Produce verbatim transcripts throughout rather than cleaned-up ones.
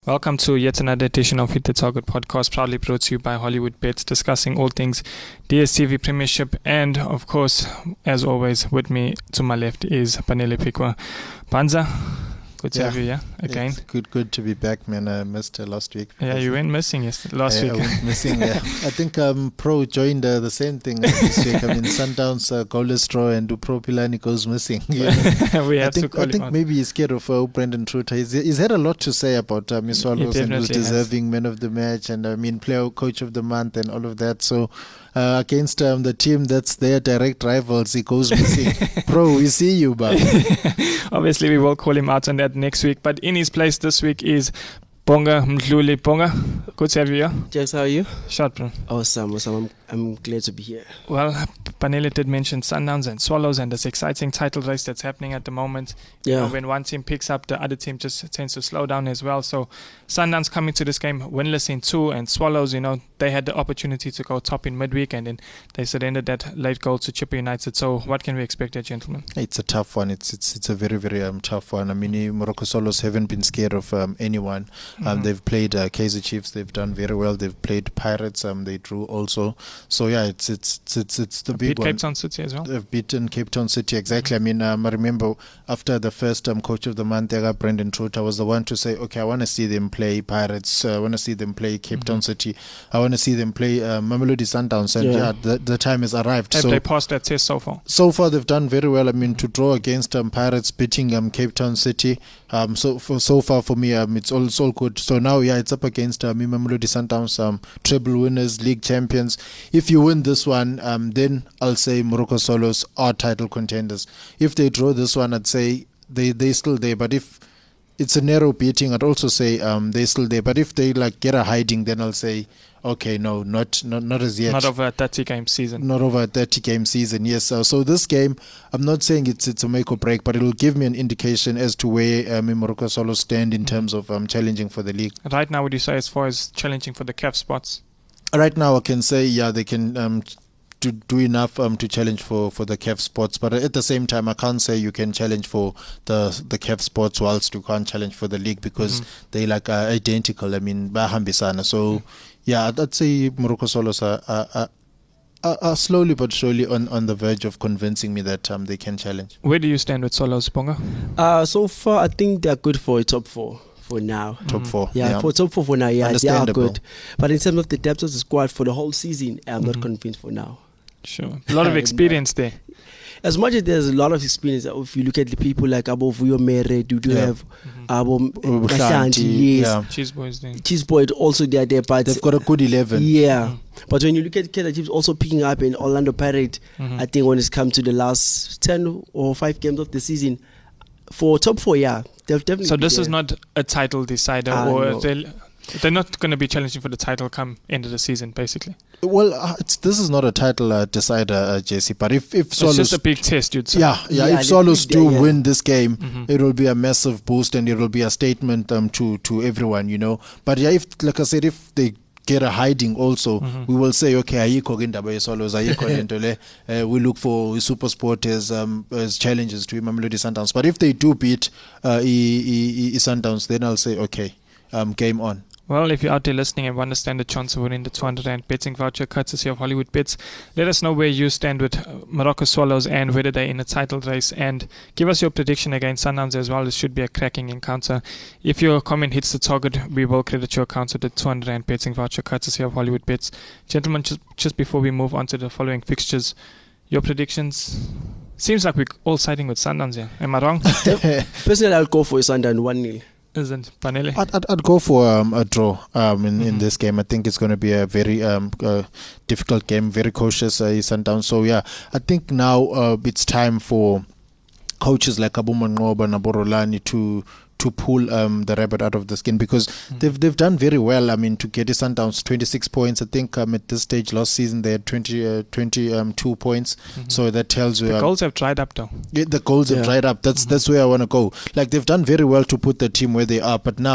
Welcome to yet another edition of Hit the Target podcast, proudly brought to you by Hollywood Bets, discussing all things D S T V Premiership. And of course, as always, with me to my left is Panele Pikwa. Banza, good to yeah. have you here again. It's good, good to be back, man. I missed uh, last week. Yeah, you went missing yesterday, last I, week. I went missing, yeah. I think um, Pro joined uh, the same thing uh, this week. I mean, Sundowns uh, goalless draw and Pro Pilani goes missing. You know? we have I think, to call I think him maybe he's scared of uh, Brendan Truter. He's, he's had a lot to say about um, his Swallows and who's deserving has. man of the match and I mean player coach of the month and all of that. So uh, against um, the team that's their direct rivals, he goes missing. Pro, we see you, but obviously we will call him out on that next week. But in his place this week is Bonga Mdluli. Bonga, good to have you here. Jax, how are you? Short, bro. Awesome, awesome. I'm, I'm glad to be here. Well, Panele did mention Sundowns and Swallows and this exciting title race that's happening at the moment. Yeah. You know, when one team picks up, the other team just tends to slow down as well. So Sundowns coming to this game winless in two, and Swallows, you know, they had the opportunity to go top in midweek and then they surrendered that late goal to Chippa United. So what can we expect there, gentlemen? It's a tough one. It's it's it's a very, very um, tough one. I mean, Morocco Swallows haven't been scared of um, anyone. Um, mm-hmm. They've played uh, Kaizer Chiefs. They've done very well. They've played Pirates. Um, they drew also. So yeah, it's it's it's it's, it's the they big beat one. Cape Town City as well. They've beaten Cape Town City, exactly. Mm-hmm. I mean, um, I remember after the first um, coach of the month, Brendan Truter, was the one to say, okay, I want to see them play Pirates. Uh, I want to see them play Cape mm-hmm. Town City. I want to see them play uh, Mamelodi Sundowns. And yeah, yeah the, the time has arrived. Have so they passed that test so far? So far, they've done very well. I mean, to draw against um, Pirates, beating um, Cape Town City. Um, so for so far for me, um, it's all it's all good. So now, yeah, it's up against um, Mamelodi Sundowns, um, treble winners, league champions. If you win this one, um, then I'll say Morocco Swallows are title contenders. If they draw this one, I'd say they they still there. But if it's a narrow beating, I'd also say um, they're still there. But if they like get a hiding, then I'll say, okay, no, not not not as yet. Not over a thirty game season. Not over a thirty game season, yes. Uh, so this game, I'm not saying it's it's a make or break, but it will give me an indication as to where um, Morocco Swallows stand in terms of um, challenging for the league. Right now, would you say as far as challenging for the C A F spots? Right now, I can say, yeah, they can um, to do enough um, to challenge for, for the C A F spots. But at the same time, I can't say you can challenge for the the C A F spots whilst you can't challenge for the league because mm-hmm. they like are identical. I mean, Bahambisana. So, mm-hmm. yeah, I'd, I'd say Morocco Swallows are, are, are, are slowly but surely on, on the verge of convincing me that um, they can challenge. Where do you stand with Swallows, Bonga? Uh, so far, I think they're good for a top four. For now, top four, yeah, yeah. for top four for now, yeah, they are good. But in terms of the depth of the squad for the whole season, I'm mm-hmm. not convinced for now. Sure, a lot of experience there. As much as there's a lot of experience, if you look at the people like Abo Vuyo Mere, you do yeah. have Abo mm-hmm. Kashanti, yes, yeah. Cheese Boys there. Cheese Boy also they are there, but they've got a good eleven. Yeah, mm-hmm. but when you look at Kaizer Chiefs also picking up in Orlando Pirates, mm-hmm. I think when it's come to the last ten or five games of the season. For top four, yeah, definitely. So this is not a title decider, uh, or no. they're, they're not going to be challenging for the title come end of the season, basically. Well, uh, it's, this is not a title uh, decider, uh, Jesse. But if if Swallows, it's just a big test, you'd say. Yeah, yeah. yeah if Swallows do yeah. win this game, mm-hmm. it will be a massive boost and it will be a statement um to to everyone, you know. But yeah, if like I said, if they get a hiding also, mm-hmm. we will say, okay, ayikho ke indaba yeSwallows, ayikho lento le. We look for SuperSport as um as challenges to Mamelodi Sundowns. But if they do beat uh, I, I, I Sundowns, then I'll say, okay, um, game on. Well, if you're out there listening and want to stand a chance of winning the two hundred rand betting voucher courtesy of Hollywood Bets, let us know where you stand with Morocco Swallows and whether they're in a title race, and give us your prediction against Sundowns as well. It should be a cracking encounter. If your comment hits the target, we will credit your account with the two hundred rand betting voucher courtesy of Hollywood Bets. Gentlemen, just, just before we move on to the following fixtures, your predictions? Seems like we're all siding with Sundowns here. Am I wrong? Personally, I'll go for Sundowns one nil. Isn't Panele? I'd, I'd, I'd go for um, a draw um, in, mm-hmm. in this game. I think it's going to be a very um, uh, difficult game, very cautious uh, Sundowns. So yeah, I think now uh, it's time for coaches like Abu Manqoba and Aborolani to to pull um, the rabbit out of the skin because mm-hmm. they've they've done very well. I mean, to get Sundowns twenty-six points. I think um, at this stage last season they had twenty, uh, twenty-two points. Mm-hmm. So that tells you the um, goals have dried up though. Yeah, the goals yeah. have dried up. That's mm-hmm. that's where I want to go. Like they've done very well to put the team where they are, but now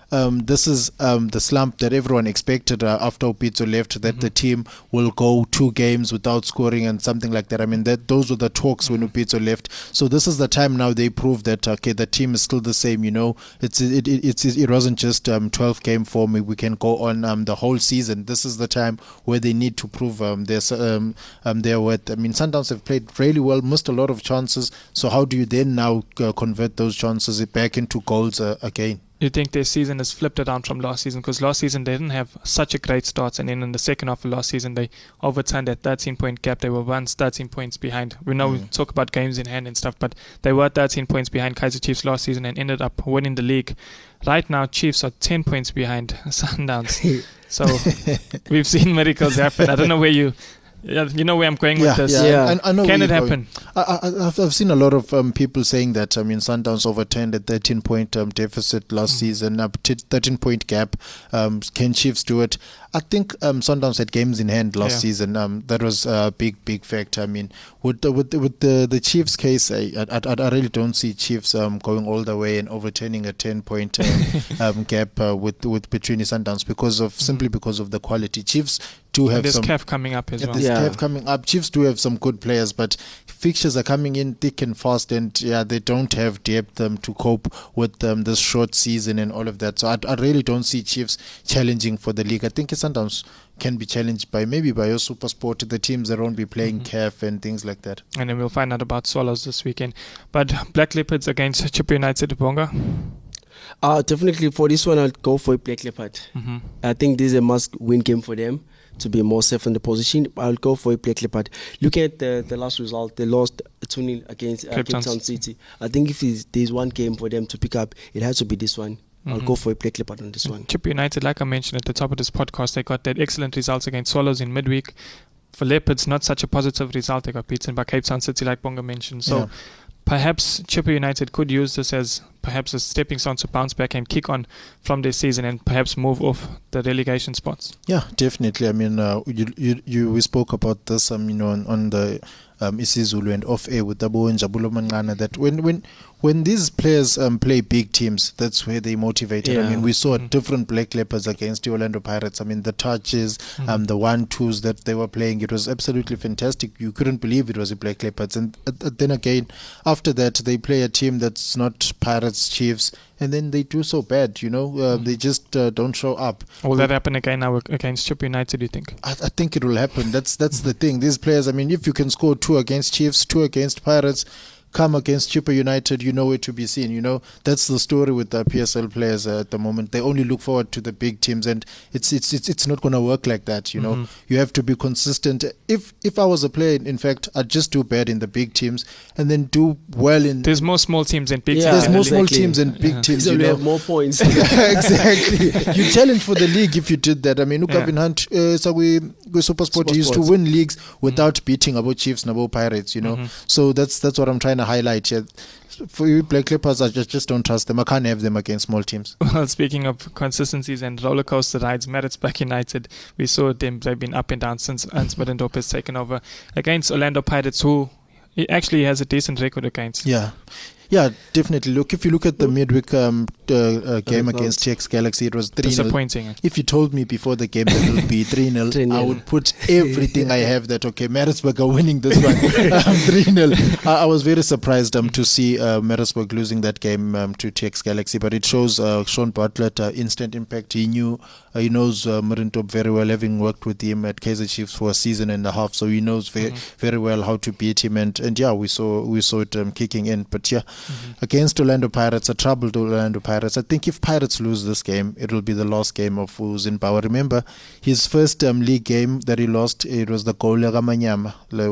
um, this is um, the slump that everyone expected uh, after Opitso left, that mm-hmm. the team will go two games without scoring and something like that. I mean, that those were the talks mm-hmm. when Opitso left. So this is the time now they prove that, okay, the team is still the same, you know. It's It, it, it's, it wasn't just um, twelve game form. We can go on um, the whole season. This is the time where they need to prove um, their, um, um, their worth. I mean, Sundowns have played really well, missed a lot of chances. So how do you then now uh, convert those chances back into goals uh, again? You think their season has flipped around from last season? Because last season they didn't have such a great start, and then in the second half of last season they overturned that thirteen point gap. They were once thirteen points behind. We know mm. we talk about games in hand and stuff, but they were thirteen points behind Kaizer Chiefs last season and ended up winning the league. Right now, Chiefs are ten points behind Sundowns. So we've seen miracles happen. I don't know where you... Yeah, you know where I'm going yeah, with this. Yeah, yeah. I, I know Can it happen? I, I, I've, I've seen a lot of um, people saying that. I mean, Sundowns overturned a thirteen point um, deficit last mm. season, a thirteen point gap. Um, can Chiefs do it? I think um, Sundowns had games in hand last yeah. season. Um, that was a big, big factor. I mean, with the, with the, with the, the Chiefs case, I, I, I really don't see Chiefs um, going all the way and overturning a ten point um, um, gap uh, with with between the Sundowns because of mm. simply because of the quality. Chiefs do have and there's some. There's C A F coming up as yeah, well. There's Yeah. C A F coming up. Chiefs do have some good players, but fixtures are coming in thick and fast, and yeah, they don't have depth um, to cope with um, this short season and all of that. So I, I really don't see Chiefs challenging for the league. I think Sundowns can be challenged by maybe by your Super Sport, the teams that won't be playing mm-hmm. C A F and things like that. And then we'll find out about Swallows this weekend. But Black Leopards against Chippa United, Bonga? Uh, definitely for this one, I'll go for Black Leopard. Mm-hmm. I think this is a must-win game for them to be more safe in the position. I'll go for a Black Leopard. Looking at the, the last result, they lost two nil against uh, Cape, Cape Town City. I think if there's one game for them to pick up, it has to be this one. I'll mm-hmm. go for a Black Leopard on this one. Chippa United, like I mentioned at the top of this podcast, they got that excellent results against Swallows in midweek. For Leopards, not such a positive result. They got beaten by Cape Town City, like Bonga mentioned. So yeah. perhaps Chippa United could use this as perhaps a stepping stone to bounce back and kick on from this season and perhaps move off the relegation spots. Yeah, definitely. I mean, uh, you, you you we spoke about this, um, you know, on, on the um, isiZulu and off air with Dabo and Jabulo Mangana, that when when when these players um, play big teams, that's where they motivated. Yeah. I mean, we saw mm-hmm. different Black Leopards against the Orlando Pirates. I mean, the touches, mm-hmm. um, the one-twos that they were playing, it was absolutely fantastic. You couldn't believe it was a Black Leopards. And uh, then again, after that, they play a team that's not Pirates, Chiefs, and then they do so bad, you know. Uh, mm-hmm. They just uh, don't show up. Will that happen again now against Chippa United, do you think? I, I think it will happen. That's that's the thing. These players, I mean, if you can score two against Chiefs, two against Pirates, come against Chippa United, you know it to be seen. You know, that's the story with the P S L players uh, at the moment. They only look forward to the big teams, and it's it's it's, it's not going to work like that. You know, mm-hmm. you have to be consistent. If if I was a player, in fact, I'd just do bad in the big teams and then do well in. There's more small teams and big yeah, teams. There's more exactly. small teams and big yeah. teams. So you you know, have more points. Exactly. You challenge for the league if you did that. I mean, look, Yeah. Kevin Hunt, uh, so we we Super Sport Super used Sports. to win leagues without mm-hmm. beating about Chiefs and about Pirates. You know, Mm-hmm. so that's that's what I'm trying to highlight here. For you Black Clippers, I just, just don't trust them. I can't have them against small teams. Well, speaking of consistencies and roller coaster rides, Maritzburg United, we saw them, they've been up and down since Ernst Middendorp has taken over. Against Orlando Pirates, who he actually has a decent record against. Yeah. Yeah, definitely. Look, if you look at the midweek um, uh, uh, game against T X Galaxy, it was three nil. Disappointing. If you told me before the game that it would be three nil, I would put everything I have that, okay, Maritzburg are winning this one um, three nil. I, I was very surprised um, to see uh, Maritzburg losing that game um, to T X Galaxy, but it shows uh, Sean Bartlett uh, instant impact. He knew, uh, he knows uh, Middendorp very well, having worked with him at Kaizer Chiefs for a season and a half, so he knows very, mm-hmm. very well how to beat him. And, and yeah, we saw we saw it um, kicking in. But yeah, mm-hmm. against Orlando Pirates, a troubled Orlando Pirates. I think if Pirates lose this game, it will be the last game of Who's in Power. Remember, his first um, league game that he lost, it was the goal Manyama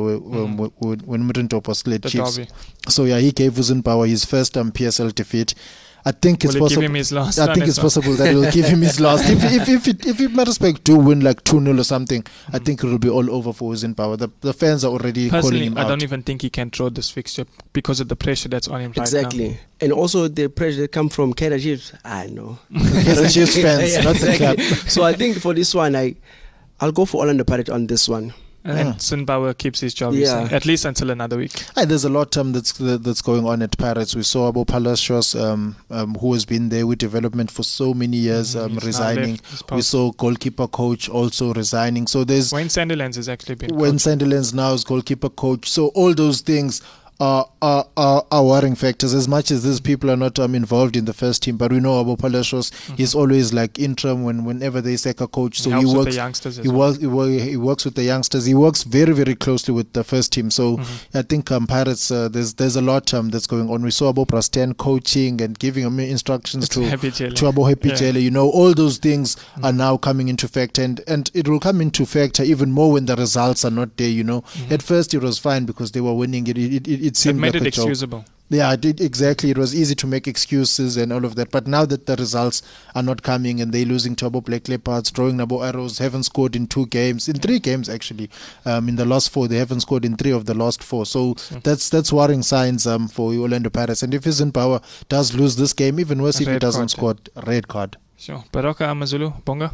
mm. when, when Middendorp was split Chiefs. Derby. So yeah, he gave Who's in Power his first um, P S L defeat. I think it's will possible. Give him his last I think it's well? possible that he will give him his last. If if if it, if it Maritzburg do win like two nil or something, mm-hmm. I think it will be all over for Who's in Power. The the fans are already Personally, calling him I out. don't even think he can draw this fixture because of the pressure that's on him right exactly. now. And also the pressure that come from Kaizer Chiefs. I know. Kaizer Chiefs fans, yeah, not the exactly. club. So I think for this one, I I'll go for Orlando Pirates on this one. And Yeah. Sinbauer keeps his job, you Yeah. say, at least until another week. Aye, there's a lot um, that's that's going on at Pirates. We saw Abo Palacios, um, um, who has been there with development for so many years, Mhm, um, he's now resigning. left his We post. saw goalkeeper coach also resigning. So there's Wayne Sandilands has actually been when coach. Sandilands now is goalkeeper coach. So all those things are are, are are worrying factors. As much as these people are not um, involved in the first team, but we know Abo Palacios Mhm. is always like interim when whenever they sack a coach. So he he, helps with works. the youngsters as He well. works. He, wo- he works with the youngsters. He works very, very closely with the first team. So Mhm. I think um, Pirates, uh, there's there's a lot um, that's going on. We saw Abo Prasten coaching and giving him instructions It's to Happy Jelly. to Abo Happy Yeah. Jele. You know, all those things are Mhm. now coming into effect, and and it will come into effect even more when the results are not there. You know, Mhm. at first it was fine because they were winning. It it it, it It seemed made like it a joke. excusable. Yeah, it did, exactly. It was easy to make excuses and all of that. But now that the results are not coming and they're losing to Abo Black Leopards, drawing Abo Arrows, haven't scored in two games, in three games actually. Um, in the last four, they haven't scored in three of the last four. So So- that's that's worrying signs um, for Orlando Pirates. And if Power does lose this game, even worse if he Red doesn't card, score a red card. Sure. Baroka Amazulu, Bonga.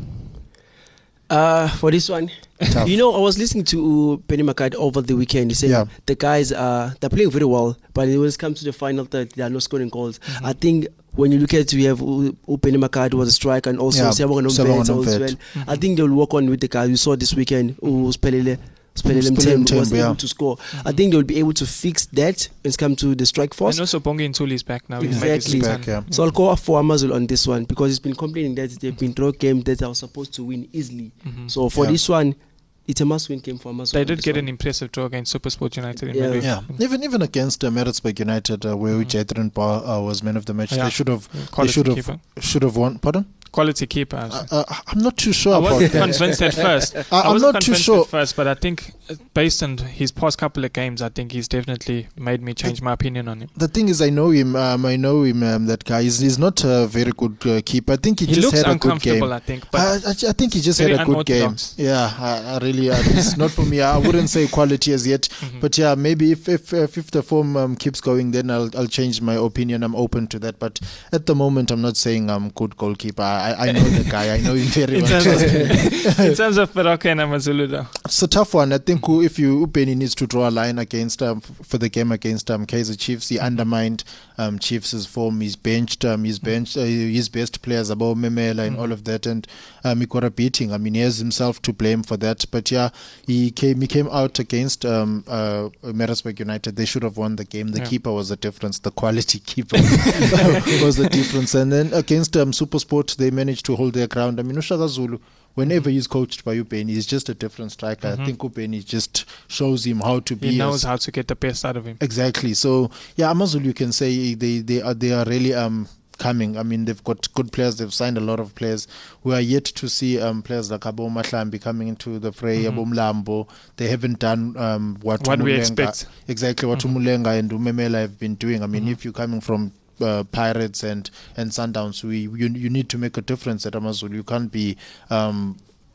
Uh, for this one, Tough. you know, I was listening to Penny McCart over the weekend. He said Yeah. the guys are they're playing very well, but when it comes to the final third, they are not scoring goals. Mhm. I think when you look at we have U- U- Penny McCart was a striker and also Yeah, Siyabonga Siyabonga Nomvete as Nomvete. well. Mhm. I think they'll work on with the guys we saw this weekend. Who Spelele. Spelele Spelele Mthembu was Mthembu, yeah. able to score. I think they'll be able to fix that when it comes to the strike force. And also Bongi Ntuli is back now. He's made his Exactly. return. Back, yeah. So I'll go for Amazon on this one because he's been complaining that they've been draw games that are supposed to win easily. Mhm. So for Yeah. this one, it's a must-win game for Amazon. They on did this get one. an impressive draw against Supersport United in Yeah. Maybe. Yeah, even even against uh, Maritzburg United, uh, where Mhm. Jadron Bar uh, was man of the match, Yeah. they should have they Quality should have keeper. should have won. Pardon? Quality keeper. I was- Uh, uh, I'm not too sure I about wasn't that. convinced at first. I- I I'm wasn't not too convinced sure. at first, but I think uh, based on his past couple of games, I think he's definitely made me change my opinion on him. The thing is, I know him. Um, I know him. Um, that guy. He's, he's not a very good uh, keeper. I think he, He just looks had a good game. uncomfortable, I think, but I, I, I think he just very had a good game. unorthodox. Yeah, I, I really. Uh, it's not for me. I wouldn't say quality as yet, Mhm. but yeah, maybe if if if, if the form um, keeps going, then I'll I'll change my opinion. I'm open to that. But at the moment, I'm not saying I'm good goalkeeper. I, I know the guy. I know him very in well. terms of, in terms of Baroka and Amazulu, though. It's a tough one. I think who- if you Upeni needs to draw a line against um, f- for the game against um, Kaizer Chiefs, he undermined um, Chiefs' form. He's benched um, he's benched uh, his best players, about Memela and Mhm. all of that, and um, he got a beating. I mean, he has himself to blame for that. But yeah, he came he came out against um, uh, Maritzburg United. They should have won the game. The Yeah. keeper was the difference. The quality keeper was the difference. And then against um, Supersport, they managed to hold their ground. I mean, Ushaka Zulu, whenever he's coached by Upeni, he's just a different striker. Mhm. I think Upeni just shows him how to be. He a- knows how to get the best out of him. Exactly. So yeah, Amazulu, you can say they they are they are really um coming. I mean, they've got good players. They've signed a lot of players. We are yet to see um players like Abo Mahlambi coming into the fray. Mhm. Abo Mlambo. They haven't done um what What we Umulenga- expect. exactly what Mhm. Umulenga and Umemela have been doing. I mean, Mhm. if you're coming from uh, Pirates and and Sundowns, we you you need to make a difference at Amazulu. You can't be um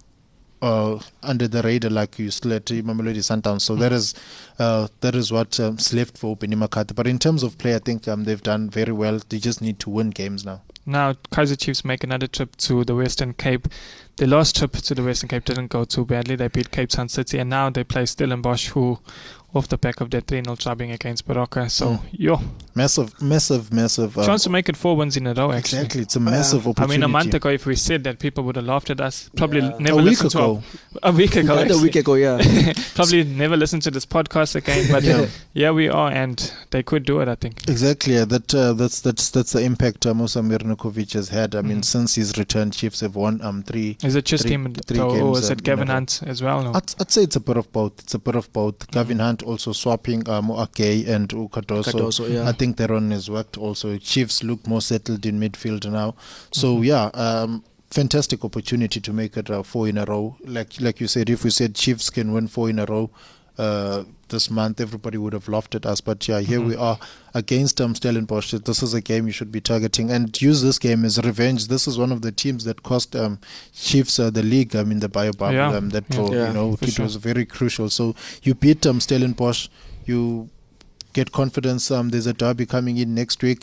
uh, under the radar like you still at Mamelodi Sundowns. So Mm. that is uh, that is what um, is left for Upeni Makata. But in terms of play, I think um, they've done very well. They just need to win games now. Now, Kaizer Chiefs make another trip to the Western Cape. The last trip to the Western Cape didn't go too badly. They beat Cape Town City, and now they play Stellenbosch, who, off the back of their three nil drubbing against Baroka. So, Mm. yo, Massive, massive, massive. Uh, chance to make it four wins in a row, actually. exactly, it's a massive I opportunity. mean, a month ago, if we said that, people would have laughed at us. Probably Yeah. never a week listened ago. to our, a week ago. About a actually. week ago, yeah. Probably never listen to this podcast again. But Yeah. yeah, we are, and they could do it, I think. Exactly, yeah, that uh, that's that's that's the impact uh, Musa Mirnikovic has had. I mean, Mhm. since his return, Chiefs have won um three. Is it just Three- him, three or games, is um, it Gavin in a row. Hunt as well? No? I'd, I'd say it's a bit of both. It's a bit of both. Gavin Hunt also swapping um, Moake and Ukadoso. Cardoso, yeah. I think that one has worked also. Chiefs look more settled in midfield now. So Mhm. yeah, um, fantastic opportunity to make it uh, four in a row. Like like you said, if we said Chiefs can win four in a row uh, this month, everybody would have laughed at us. But yeah, here Mhm. we are against um, Stellenbosch. This is a game you should be targeting and use this game as revenge. This is one of the teams that cost um, Chiefs uh, the league. I mean the Baobab. Yeah. Um, that Yeah. draw, Yeah, you know, for it sure. was very crucial. So you beat um, Stellenbosch. You get confidence. Um, there's a derby coming in next week.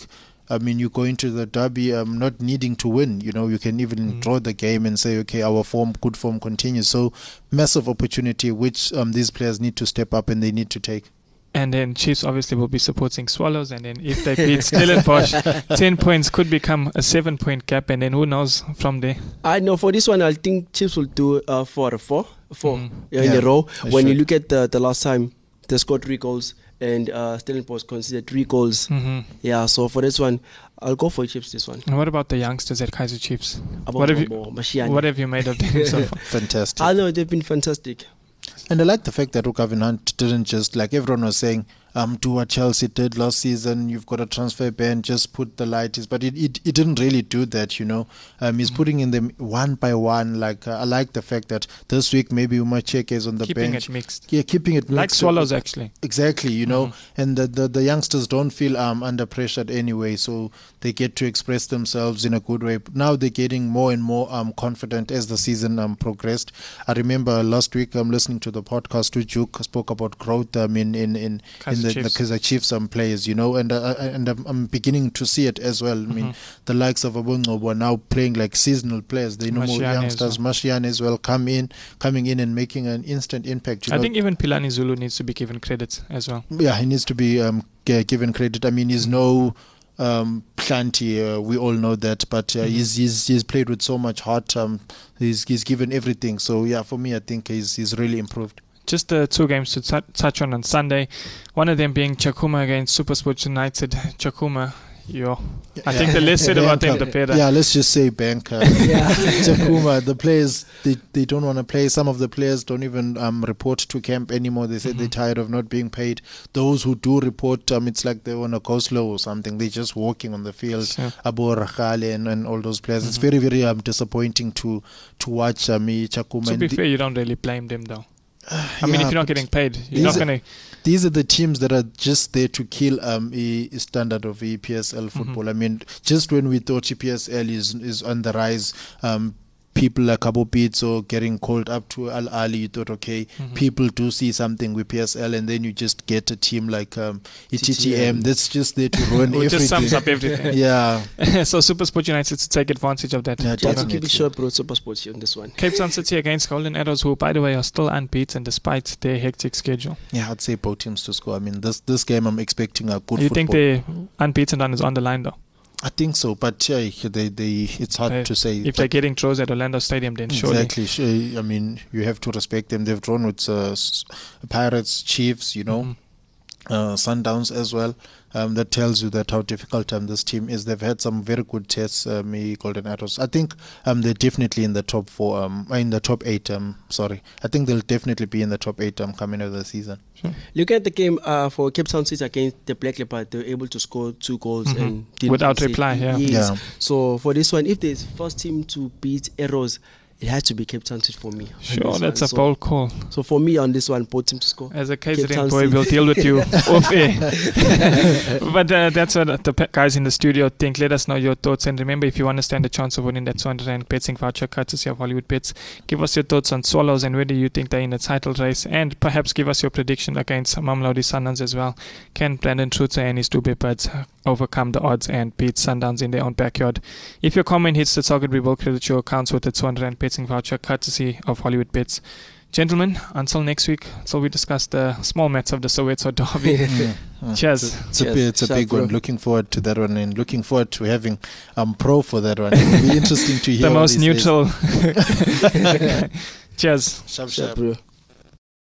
I mean, you go into the derby um, not needing to win. You know, you can even mm. draw the game and say, okay, our form, good form continues. So massive opportunity, which um, these players need to step up and they need to take. And then Chiefs obviously will be supporting Swallows, and then if they beat Stellenbosch, ten points could become a seven-point gap, and then who knows from there. I know for this one, I think Chiefs will do uh, four, four, four mm. in yeah, a row. When should. you look at the, the last time, they scored three goals, and uh, Stellenbosch considered three goals. Mm-hmm. Yeah, so for this one, I'll go for Chiefs this one. And what about the youngsters at Kaizer Chiefs? What have, you, what have you made of them so far? Fantastic. I know, they've been fantastic. And I like the fact that Rukavin Hunt didn't just, like everyone was saying, um, do what Chelsea did last season. You've got a transfer ban, just put the lighties. But it, it, it didn't really do that, you know. Um, he's mm-hmm. putting in them one by one. Like uh, I like the fact that this week maybe Umacheke is on the keeping bench. Keeping it mixed. Yeah, keeping it like mixed. Swallows, actually. Exactly, you know. Mm-hmm. And the, the, the youngsters don't feel um, under pressure anyway. So they get to express themselves in a good way. Now they're getting more and more um, confident as the season um, progressed. I remember last week I'm listening to the podcast with Duke spoke about growth um, in, in, in, Kaizer in the, Chiefs. the Kaizer Chiefs um, players, you know, and uh, and I'm, I'm beginning to see it as well. I mean, mm-hmm. the likes of Abongobo are now playing like seasonal players. They know more youngsters. Mashiane as well come in, coming in and making an instant impact. You I know? think even Pilani Zulu needs to be given credit as well. Yeah, he needs to be um, g- given credit. I mean, he's no um, plenty. Uh, we all know that, but uh, mm-hmm. he's, he's he's played with so much heart. Um, he's he's given everything. So yeah, for me, I think he's he's really improved. Just the uh, two games to t- touch on on Sunday. One of them being Chakuma against SuperSport United. Chakuma, yo. I yeah. think the less said about them, the better. Yeah, let's just say Banker. yeah. Chakuma, the players, they, they don't want to play. Some of the players don't even um, report to camp anymore. They say mm-hmm. they're tired of not being paid. Those who do report, um, it's like they want to go slow or something. They're just walking on the field. Sure. Abu Rakhale and, and all those players. Mm-hmm. It's very, very um, disappointing to, to watch um, Chakuma. To be fair, you don't really blame them though. Uh, I mean, yeah, if you're not getting paid, you're not going to... These are the teams that are just there to kill um, a, a standard of E P S L football. Mm-hmm. I mean, just when we thought E P S L is is on the rise, um, people like Abu Pizzo getting called up to Al Ali, you thought, okay, mm-hmm. people do see something with P S L, and then you just get a team like um, T T M that's just there to ruin everything. Just sums up everything. Yeah. So SuperSport United to take advantage of that. Yeah, to keep it short, bro. SuperSport on this one. Cape Town City against Golden Arrows, who, by the way, are still unbeaten despite their hectic schedule. Yeah, I'd say both teams to score. I mean, this this game I'm expecting a good you football. think the unbeaten run is on the line, though? I think so, but yeah, they, they, it's hard they, to say. If they're getting draws at Orlando Stadium, then surely. Exactly. I mean, you have to respect them. They've drawn with uh, Pirates, Chiefs, you know, mm-hmm. uh, Sundowns as well. Um, that tells you that how difficult um, this team is. They've had some very good tests, um, Golden Arrows. I think um, they're definitely in the top four, um, in the top eight. Um, sorry, I think they'll definitely be in the top eight um, coming out of the season. Sure. Look at the game uh, for Cape Town City against the Black Leopard. They were able to score two goals mm-hmm. and without reply. Yeah. Yes. yeah. So for this one, if there's first team to beat Arrows, it has to be Cape Town City for me. Sure, that's one. a so, bold call. So for me on this one, both teams to score. As a K Z N boy, we'll deal with you off air. But uh, that's what the guys in the studio think. Let us know your thoughts. And remember, if you want to stand a chance of winning that two hundred rand betting voucher courtesy of Hollywood Bets, give us your thoughts on Swallows and whether you think they're in the title race. And perhaps give us your prediction against Mamelodi Sundowns as well. Can Brandon Truther and his Dube Birds overcome the odds and beat Sundowns in their own backyard? If your comment hits the target, we will credit your accounts with the two hundred rand betting voucher courtesy of Hollywood Bets. Gentlemen, until next week, until we discuss the small matters of the Soweto derby. yeah. uh, Cheers. It's a, it's Cheers. a, it's a Cheers, big bro. one. Looking forward to that one, and looking forward to having um pro for that one. It'll be interesting to hear the most neutral. Cheers. Sharp, sharp, sharp. bro.